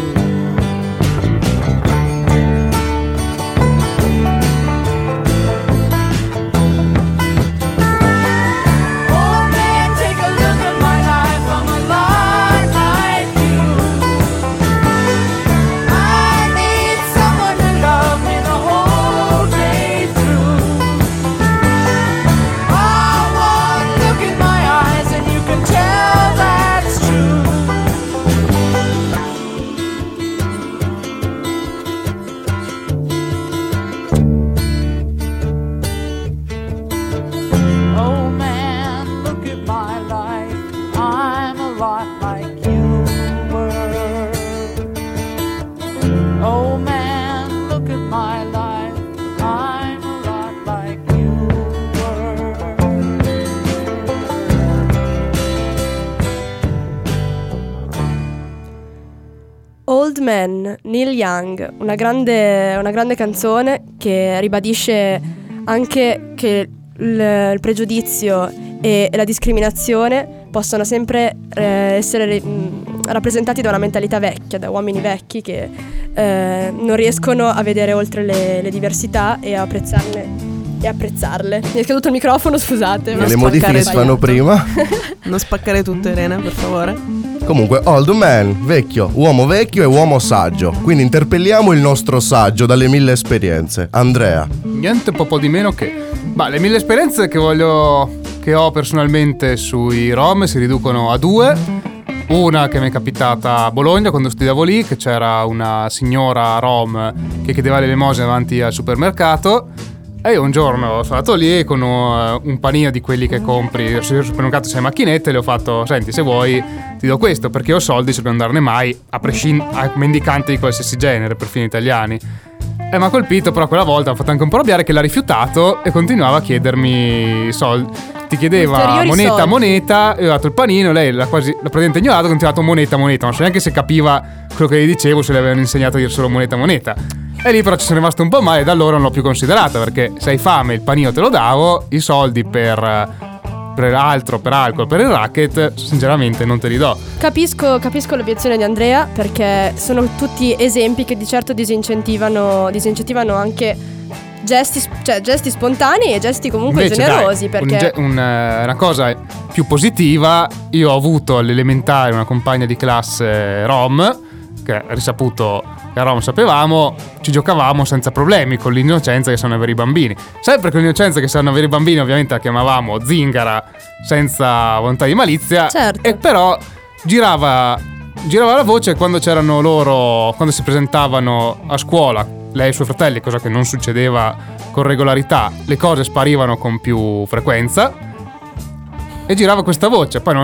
Old Man, Neil Young, una grande, una grande canzone che ribadisce anche che il, il pregiudizio e la discriminazione possono sempre eh, essere mh, rappresentati da una mentalità vecchia, da uomini vecchi che eh, non riescono a vedere oltre le, le diversità e a apprezzarle. E apprezzarle. Mi è caduto il microfono, scusate. E le modifiche si fanno prima. Non spaccare tutto, Irene, per favore. Comunque, old man, vecchio, uomo vecchio e uomo saggio. Quindi interpelliamo il nostro saggio dalle mille esperienze. Andrea. Niente po' di meno che... Ma le mille esperienze che voglio... che ho personalmente sui rom si riducono a due. Una che mi è capitata a Bologna quando studiavo lì, che c'era una signora rom che chiedeva l'elemosina davanti al supermercato. E io un giorno sono andato lì con uh, un panino di quelli che compri al supermercato, sei macchinette, e le ho fatto: senti, se vuoi ti do questo, perché io ho soldi, se non darne mai a, prescind- a mendicanti di qualsiasi genere, perfino italiani. E mi ha colpito, però quella volta mi ha fatto anche un po' arrabbiare che l'ha rifiutato e continuava a chiedermi soldi. Ti chiedeva Ulteriori moneta soldi. moneta, e ho dato il panino, lei l'ha quasi l'ha praticamente ignorato, ha continuato moneta moneta, non so neanche se capiva quello che gli dicevo, se le avevano insegnato a dire solo moneta moneta. E lì però ci sono rimasto un po' male, e da allora non l'ho più considerata, perché se hai fame il panino te lo davo, i soldi per, per altro, per alcol, per il racket, sinceramente non te li do. Capisco, capisco l'obiezione di Andrea, perché sono tutti esempi che di certo disincentivano, disincentivano anche gesti, cioè gesti spontanei e gesti comunque Invece, generosi, dai, perché un ge- un, eh, una cosa più positiva, io ho avuto all'elementare una compagna di classe rom, che ha risaputo che a Rom sapevamo, ci giocavamo senza problemi, con l'innocenza che sanno avere i bambini. Sempre con l'innocenza che sanno avere i bambini, ovviamente la chiamavamo zingara senza volontà di malizia. Certo. E però girava, girava la voce quando c'erano loro, quando si presentavano a scuola, lei e i suoi fratelli, cosa che non succedeva con regolarità, le cose sparivano con più frequenza. E girava questa voce, poi non,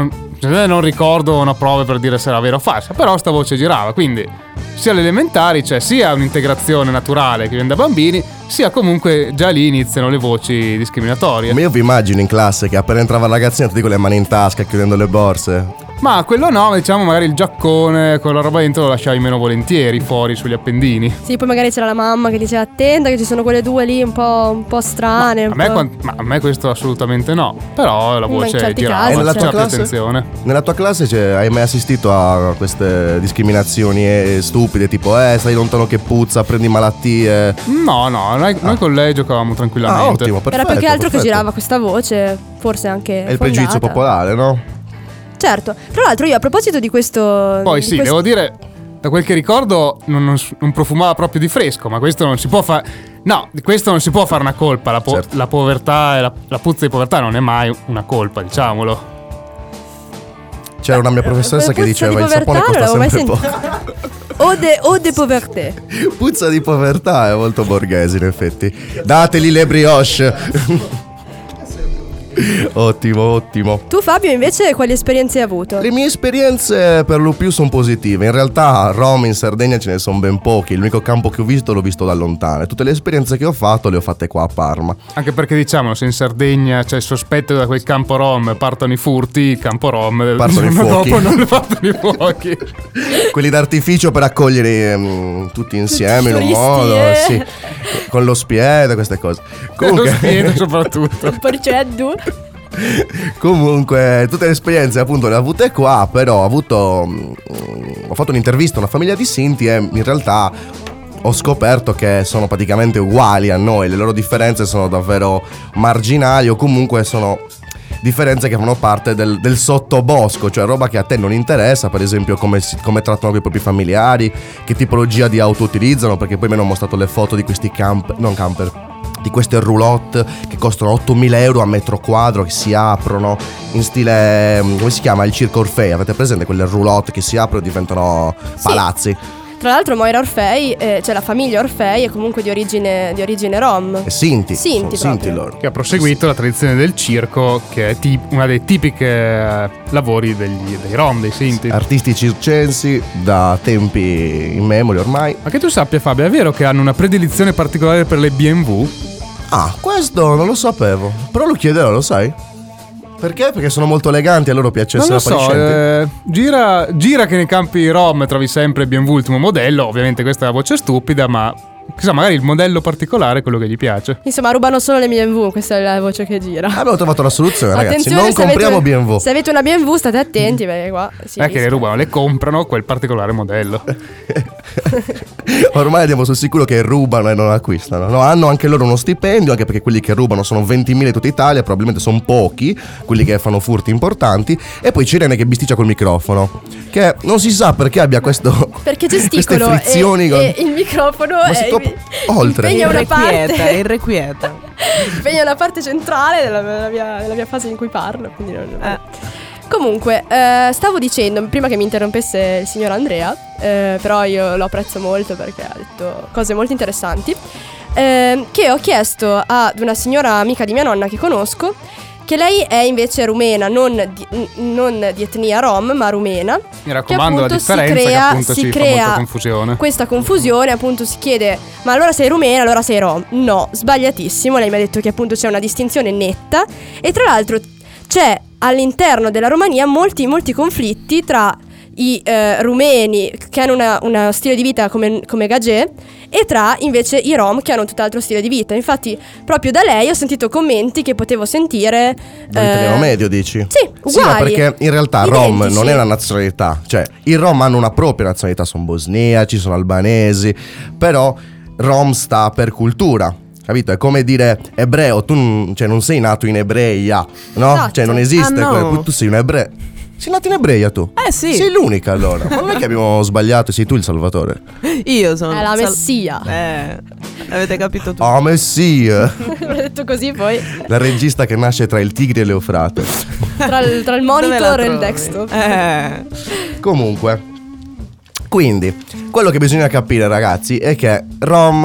non ricordo una prova per dire se era vera o falsa, però sta voce girava, quindi sia alle elementari c'è sia un'integrazione naturale che viene da bambini, sia comunque già lì iniziano le voci discriminatorie. Ma io vi immagino in classe che appena entrava il ragazzino tutti con le mani in tasca chiudendo le borse. Ma quello no, diciamo magari il giaccone con la roba dentro lo lasciavi meno volentieri fuori sugli appendini. Sì, poi magari c'era la mamma che diceva attenta che ci sono quelle due lì un po', un po' strane. A un me, po'... quan- ma a me questo assolutamente no. Però la Ma in voce certi girava, casi, E nella c'era tua più classe? attenzione. Nella tua classe cioè, hai mai assistito a queste discriminazioni eh, stupide tipo eh stai lontano che puzza, prendi malattie? No, no, noi, noi con lei giocavamo Ah, tranquillamente. ottimo, perfetto. Era più che altro perfetto. che girava questa voce, forse anche È il pregiudizio fondata. popolare, no? Certo. Tra l'altro io a proposito di questo... Poi di sì, questo- devo dire, da quel che ricordo non, non, non profumava proprio di fresco, ma questo non si può fare. No, di questo non si può fare una colpa. La, po- Certo. la povertà e la, la puzza di povertà non è mai una colpa, diciamolo. C'era una mia professoressa che Puzza diceva di il sapone povertà costa non l'avevo mai sempre sentito. poco. O de, o de pauvreté. Puzza di povertà è molto borghese in effetti. Dateli le brioche. Ottimo, ottimo. Tu Fabio invece quali esperienze hai avuto? Le mie esperienze per lo più sono positive. In realtà a Roma, in Sardegna ce ne sono ben pochi. L'unico campo che ho visto l'ho visto da lontano. Tutte le esperienze che ho fatto le ho fatte qua a Parma. Anche perché diciamo, se in Sardegna c'è il sospetto che da quel campo rom partono i furti, il campo rom Partono il i giorno fuochi. dopo non le partono i fuochi. Quelli d'artificio per accogliere ehm, tutti insieme in un turisti, modo, eh. sì, con lo spiedo, queste cose. Lo Comunque, spiedo soprattutto. Porceddu. comunque tutte le esperienze appunto le ho avute qua, però ho avuto mm, ho fatto un'intervista a una famiglia di Sinti e in realtà ho scoperto che sono praticamente uguali a noi, le loro differenze sono davvero marginali o comunque sono differenze che fanno parte del, del sottobosco, cioè roba che a te non interessa, per esempio come, si- come trattano con i propri familiari, che tipologia di auto utilizzano, perché poi mi hanno mostrato le foto di questi camp, non camper, di queste roulotte che costano ottomila euro a metro quadro, che si aprono in stile, come si chiama, il Circo Orfei, avete presente quelle roulotte che si aprono e diventano palazzi? Tra l'altro Moira Orfei, eh, cioè la famiglia Orfei è comunque di origine, di origine rom. E Sinti, Sinti sono proprio. Sinti loro. Che ha proseguito la tradizione del circo, che è tip- una dei tipiche eh, lavori degli, dei rom, dei Sinti. Artisti circensi da tempi immemori ormai. Ma che tu sappia Fabio, è vero che hanno una predilizione particolare per le B M W? Ah, questo non lo sapevo, però lo chiederò, lo sai? Perché? Perché sono molto eleganti, a loro piace Non essere lo so, appariscenti. eh, gira, gira che nei campi rom trovi sempre B M W ultimo modello, ovviamente questa è una voce stupida, ma chissà, magari il modello particolare è quello che gli piace. Insomma, rubano solo le B M W, questa è la voce che gira. Abbiamo trovato la soluzione, ragazzi. Attenzione, Non se avete- compriamo B M W. Se avete una B M W state attenti perché qua si Non è che le rischia. rubano, le comprano quel particolare modello. Ormai andiamo sul sicuro che rubano e non acquistano. No, hanno anche loro uno stipendio, anche perché quelli che rubano sono ventimila in tutta Italia, probabilmente sono pochi quelli che fanno furti importanti. E poi Cirene che bisticcia col microfono, che non si sa perché abbia questo Perché queste gesticolo frizioni e, con... e il microfono Ma è, si troppo oltre. impegna una Irrequieta, parte irrequieta. impegna una parte centrale della, della mia, della mia fase in cui parlo, quindi non, Eh. Comunque, eh, stavo dicendo, prima che mi interrompesse il signor Andrea, eh, però io lo apprezzo molto perché ha detto cose molto interessanti, eh, che ho chiesto ad una signora amica di mia nonna che conosco, che lei è invece rumena, non di, n- non di etnia rom, ma rumena. Mi raccomando, la appunto si differenza che crea- appunto si si fa crea molta confusione. Questa confusione, appunto si chiede, ma allora sei rumena, allora sei rom? No, sbagliatissimo, lei mi ha detto che appunto c'è una distinzione netta e tra l'altro c'è all'interno della Romania molti molti conflitti tra i eh, rumeni che hanno una, uno stile di vita come, come Gagè e tra invece i rom che hanno tutt'altro stile di vita. Infatti proprio da lei ho sentito commenti che potevo sentire Dall'italiano eh, medio dici? Sì, Sì, ma uguali, perché in realtà Rom identici. non è una nazionalità. Cioè, i Rom hanno una propria nazionalità, sono bosniaci, sono albanesi. Però Rom sta per cultura. Capito? È come dire ebreo, tu non, cioè, non sei nato in Ebreia, no? Esatto. Cioè non esiste, Ah, no. que- tu sei un ebreo. Sei nato in Ebreia tu? Eh sì. Sei l'unica allora. Ma non è che abbiamo sbagliato, sei tu il Salvatore. Io sono È la Sal- Messia. Eh, avete capito tutti. Oh, Messia. L'ho detto così poi La regista che nasce tra il Tigri e l'Eufrate. tra il, tra il Dove la monitor e il trovi? desktop. Eh. Comunque, quindi, quello che bisogna capire ragazzi è che Rom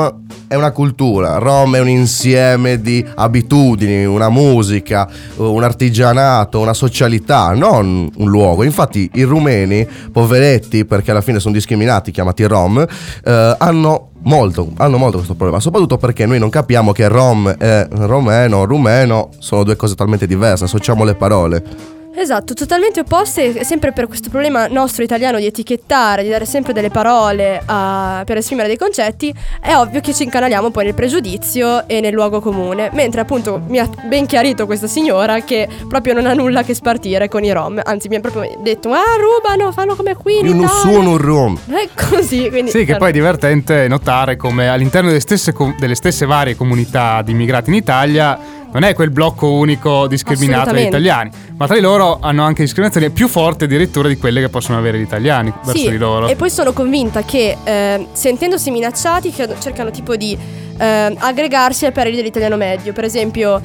è una cultura, Rom è un insieme di abitudini, una musica, un artigianato, una socialità, non un luogo. Infatti i rumeni, poveretti, perché alla fine sono discriminati, chiamati Rom, eh, hanno molto, hanno molto questo problema, soprattutto perché noi non capiamo che Rom e romeno, rumeno sono due cose talmente diverse, associamo le parole. Esatto, totalmente opposte, sempre per questo problema nostro italiano di etichettare, di dare sempre delle parole a, per esprimere dei concetti. È ovvio che ci incanaliamo poi nel pregiudizio e nel luogo comune, mentre appunto mi ha ben chiarito questa signora che proprio non ha nulla che spartire con i rom, anzi mi ha proprio detto ah rubano, fanno come qui in Io non Italia. sono un rom. È così, quindi Sì, che poi è divertente notare come all'interno delle stesse, com- delle stesse varie comunità di immigrati in Italia non è quel blocco unico discriminato dagli italiani, ma tra di loro hanno anche discriminazioni più forti addirittura di quelle che possono avere gli italiani verso sì, di loro. E poi sono convinta che eh, sentendosi minacciati cercano tipo di eh, aggregarsi al parere dell'italiano medio. Per esempio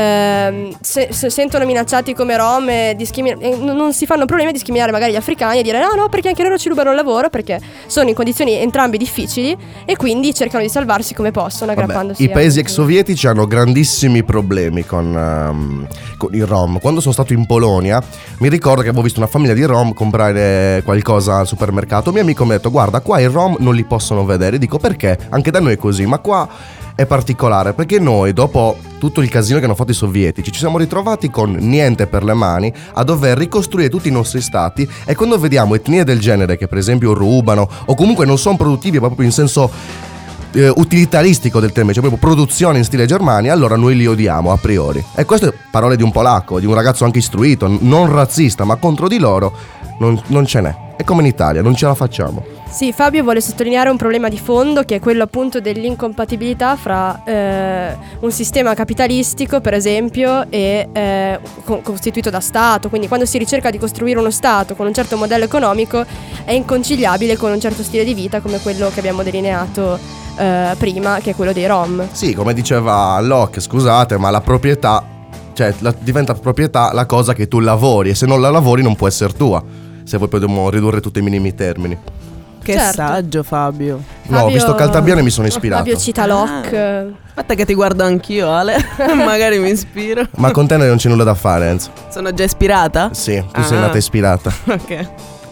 eh, se, se sentono minacciati come rom e discrimin- e non si fanno problemi a discriminare magari gli africani e dire no no perché anche loro ci rubano il lavoro, perché sono in condizioni entrambi difficili e quindi cercano di salvarsi come possono aggrappandosi. Vabbè, i paesi ex a- sovietici hanno grandissimi problemi con, um, con i rom. Quando sono stato in Polonia mi ricordo che avevo visto una famiglia di rom comprare qualcosa al supermercato. Un mio amico mi ha detto guarda qua i rom non li possono vedere. Dico perché? Anche da noi è così, ma qua è particolare perché noi dopo tutto il casino che hanno fatto i sovietici ci siamo ritrovati con niente per le mani a dover ricostruire tutti i nostri stati, e quando vediamo etnie del genere che per esempio rubano o comunque non sono produttivi proprio in senso eh, utilitaristico del termine, cioè proprio produzione in stile Germania, allora noi li odiamo a priori. E queste parole di un polacco, di un ragazzo anche istruito, non razzista, ma contro di loro non, non ce n'è. È come in Italia, non ce la facciamo. Sì, Fabio vuole sottolineare un problema di fondo che è quello appunto dell'incompatibilità fra eh, un sistema capitalistico per esempio e eh, co- costituito da Stato. Quindi quando si ricerca di costruire uno Stato con un certo modello economico è inconciliabile con un certo stile di vita come quello che abbiamo delineato eh, prima, che è quello dei Rom. Sì, come diceva Locke, scusate, ma la proprietà, cioè la, diventa proprietà la cosa che tu lavori, e se non la lavori non può essere tua, se poi dobbiamo ridurre tutti i minimi termini. Che Certo. saggio Fabio. No, ho Fabio- visto Caltabiano e mi sono ispirato. Fabio cita Locke. Aspetta che ti guardo anch'io, Ale. Magari mi ispiro. Ma con te non c'è nulla da fare, Enzo. Sono già ispirata? Sì, tu Ah. sei nata ispirata. Ok.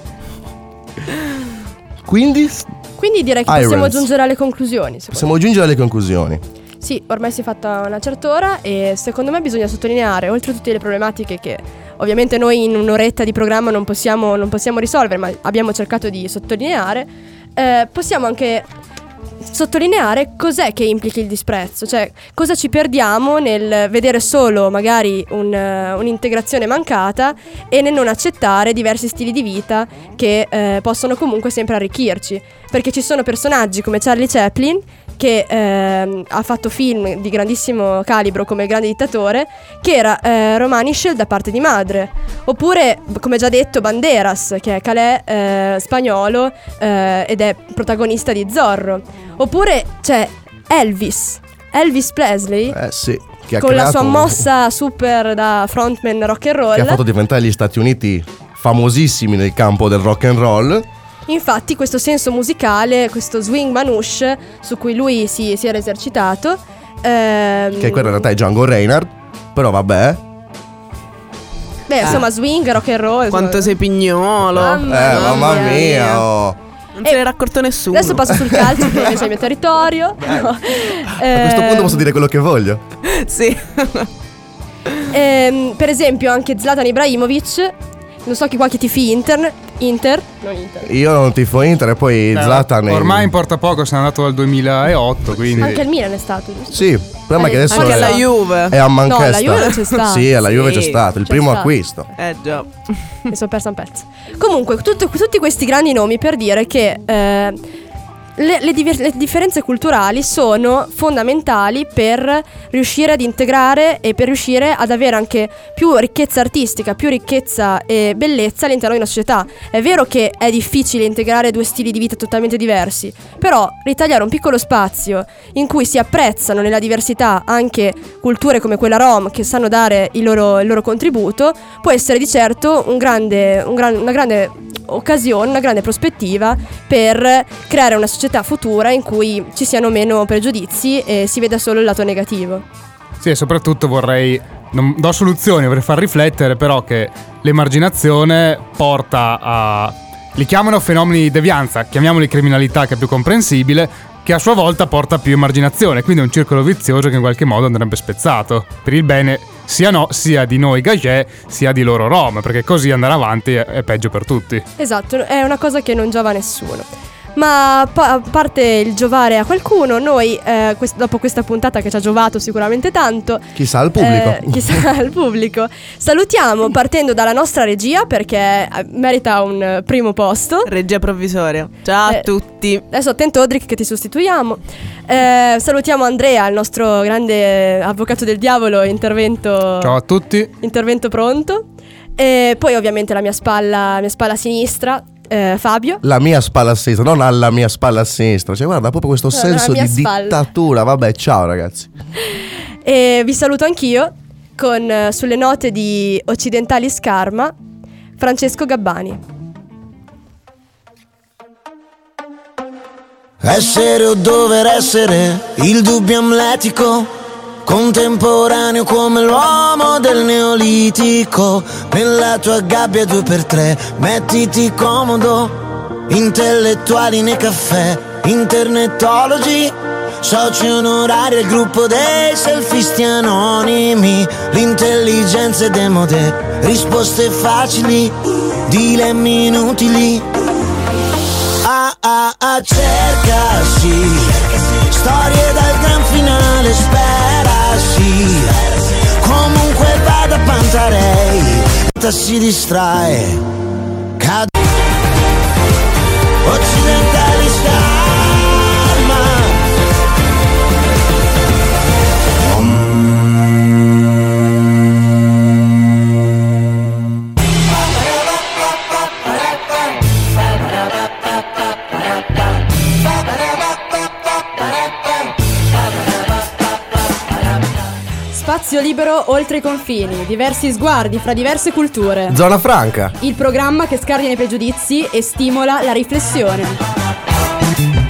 Quindi Quindi direi che Irons. possiamo giungere alle conclusioni. secondo possiamo giungere alle conclusioni. Sì, ormai si è fatta una certa ora e secondo me bisogna sottolineare, oltre a tutte le problematiche che ovviamente noi in un'oretta di programma non possiamo, non possiamo risolvere, ma abbiamo cercato di sottolineare, eh, possiamo anche sottolineare cos'è che implica il disprezzo, cioè cosa ci perdiamo nel vedere solo magari un, uh, un'integrazione mancata e nel non accettare diversi stili di vita che eh, possono comunque sempre arricchirci, perché ci sono personaggi come Charlie Chaplin che eh, ha fatto film di grandissimo calibro come Il Grande Dittatore, che era eh, romanisce da parte di madre, oppure come già detto Banderas, che è Calais eh, spagnolo eh, ed è protagonista di Zorro, oppure c'è Elvis Elvis Presley Eh sì, che ha con la creato- sua mossa super da frontman rock and roll. che ha fatto diventare gli Stati Uniti famosissimi nel campo del rock and roll. Infatti questo senso musicale, questo swing manouche su cui lui si, si era esercitato, ehm, Che quello in realtà è Django Reinhardt. Però vabbè. beh insomma swing, rock and roll, Quanto insomma. sei pignolo. Mamma Eh, mamma mia. mia, oh. Non se ne era accorto nessuno. Adesso passo sul calcio che invece è il mio territorio. No. A questo Ehm, punto posso dire quello che voglio. Sì. ehm, per esempio anche Zlatan Ibrahimovic, non so chi qualche tifi Inter, Inter, non Inter. Io non tifo Inter e poi Eh, Zlatan è- ormai importa poco, sono andato dal duemilaotto, quindi Anche il Milan è stato, giusto? Sì, prima che adesso Anche è, alla Juve. è a Manchester. No, alla Juve non c'è stato. Sì, alla Juve Sì, c'è stato, il c'è primo stato. acquisto. Eh già. Mi sono persa un pezzo. Comunque, tutto- tutti questi grandi nomi per dire che eh, le, le diver- le differenze culturali sono fondamentali per riuscire ad integrare e per riuscire ad avere anche più ricchezza artistica, più ricchezza e bellezza all'interno di una società. È vero che è difficile integrare due stili di vita totalmente diversi, però ritagliare un piccolo spazio in cui si apprezzano nella diversità anche culture come quella rom che sanno dare il loro, il loro contributo può essere di certo un grande, un gran- una grande occasione, una grande prospettiva per creare una società futura in cui ci siano meno pregiudizi e si veda solo il lato negativo. Sì, e soprattutto vorrei, non do soluzioni, vorrei far riflettere però che l'emarginazione porta a, li chiamano fenomeni di devianza, chiamiamoli criminalità che è più comprensibile, che a sua volta porta a più emarginazione, quindi è un circolo vizioso che in qualche modo andrebbe spezzato, per il bene sia, no, sia di noi Gagè, sia di loro Rom, perché così andare avanti è, è peggio per tutti. Esatto, è una cosa che non giova a nessuno. Ma pa- a parte il giovare a qualcuno, noi eh, quest- dopo questa puntata che ci ha giovato sicuramente tanto, chissà al pubblico, eh, chissà al pubblico, salutiamo partendo dalla nostra regia perché merita un primo posto. Regia provvisoria. Ciao Eh, a tutti. Adesso attento Odric che ti sostituiamo. Eh, salutiamo Andrea, il nostro grande avvocato del diavolo, intervento. Ciao a tutti. Intervento pronto. E poi ovviamente la mia spalla, la mia spalla sinistra. Eh, Fabio. La mia spalla a sinistra, non alla mia spalla a sinistra. Cioè, guarda, proprio questo No, senso alla mia di spalla. dittatura. Vabbè, ciao ragazzi. E vi saluto anch'io con eh, sulle note di Occidentalis Karma, Francesco Gabbani. Essere o dover essere, il dubbio amletico, contemporaneo come l'uomo del neolitico. Nella tua gabbia due per tre, mettiti comodo. Intellettuali nei caffè, internetologi, soci onorari al gruppo dei selfisti anonimi. L'intelligenza è demode, risposte facili, dilemmi inutili. Ah ah ah, cercasi, storie dal gran finale, sperasi. Comunque vada Pantarei, si distrae, cade. Occidentali Karma. Spazio libero oltre i confini, diversi sguardi fra diverse culture. Zona franca. Il programma che scardina i pregiudizi e stimola la riflessione.